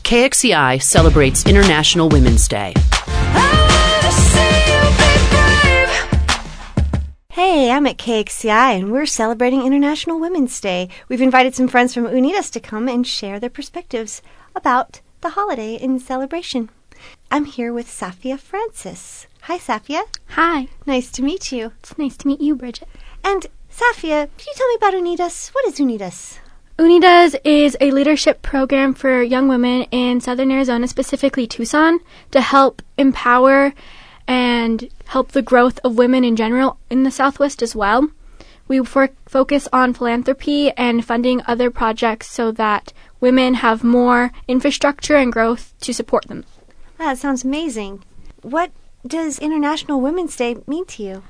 KXCI celebrates International Women's Day. Hey, I'm at KXCI and we're celebrating International Women's Day. We've invited some friends from Unidas to come and share their perspectives about the holiday and celebration. I'm here with Safia Francis. Hi, Safia. Hi. Nice to meet you. It's nice to meet you, Bridget. And Safia, can you tell me about Unidas? What is Unidas? Unidas is a leadership program for young women in Southern Arizona, specifically Tucson, to help empower and help the growth of women in general in the Southwest as well. We focus on philanthropy and funding other projects so that women have more infrastructure and growth to support them. Wow, that sounds amazing. What does International Women's Day mean to you?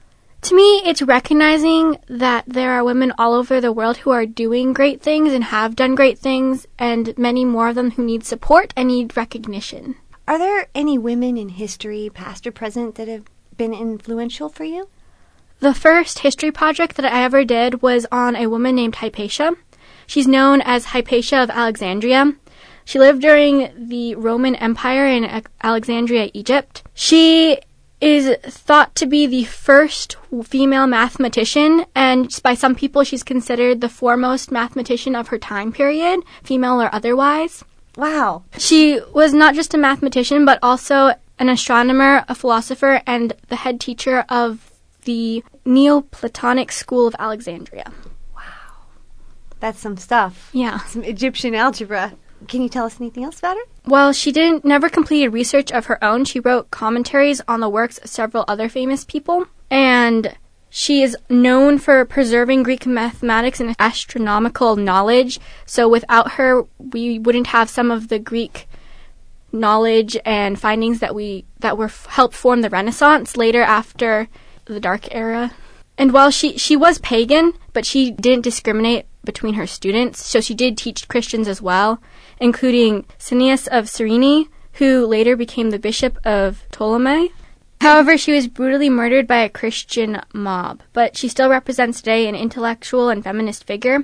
To me, it's recognizing that there are women all over the world who are doing great things and have done great things, and many more of them who need support and need recognition. Are there any women in history, past or present, that have been influential for you? The first history project that I ever did was on a woman named Hypatia. She's known as Hypatia of Alexandria. She lived during the Roman Empire in Alexandria, Egypt. She is thought to be the first female mathematician, and by some people she's considered the foremost mathematician of her time period, female or otherwise. Wow. She was not just a mathematician, but also an astronomer, a philosopher, and the head teacher of the Neoplatonic School of Alexandria. Wow. That's some stuff. Yeah. Some Egyptian algebra. Can you tell us anything else about her? Well, she never completed research of her own. She wrote commentaries on the works of several other famous people, and she is known for preserving Greek mathematics and astronomical knowledge. So without her, we wouldn't have some of the Greek knowledge and findings that helped form the Renaissance later after the Dark Era. And while she was pagan, but she didn't discriminate between her students, so she did teach Christians as well, including Cineas of Cyrene, who later became the bishop of Ptolemy. However, she was brutally murdered by a Christian mob, but she still represents today an intellectual and feminist figure.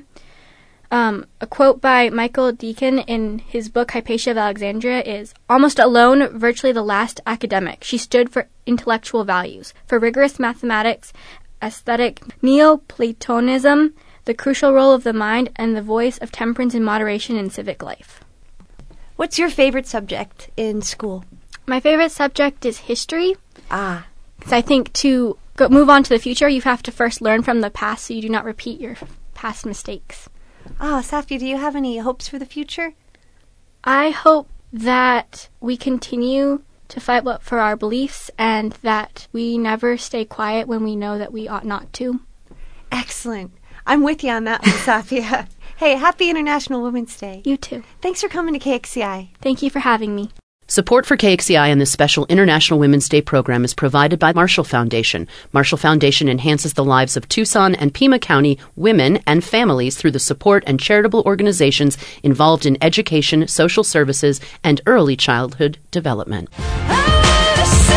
A quote by Michael Deacon in his book Hypatia of Alexandria is, "Almost alone, virtually the last academic, she stood for intellectual values, for rigorous mathematics, aesthetic Neoplatonism, the crucial role of the mind, and the voice of temperance and moderation in civic life." What's your favorite subject in school? My favorite subject is history. Because I think to move on to the future, you have to first learn from the past so you do not repeat your past mistakes. Safia, do you have any hopes for the future? I hope that we continue to fight for our beliefs and that we never stay quiet when we know that we ought not to. Excellent. I'm with you on that one, Safia. Hey, happy International Women's Day. You too. Thanks for coming to KXCI. Thank you for having me. Support for KXCI and this special International Women's Day program is provided by Marshall Foundation. Marshall Foundation enhances the lives of Tucson and Pima County women and families through the support and charitable organizations involved in education, social services, and early childhood development.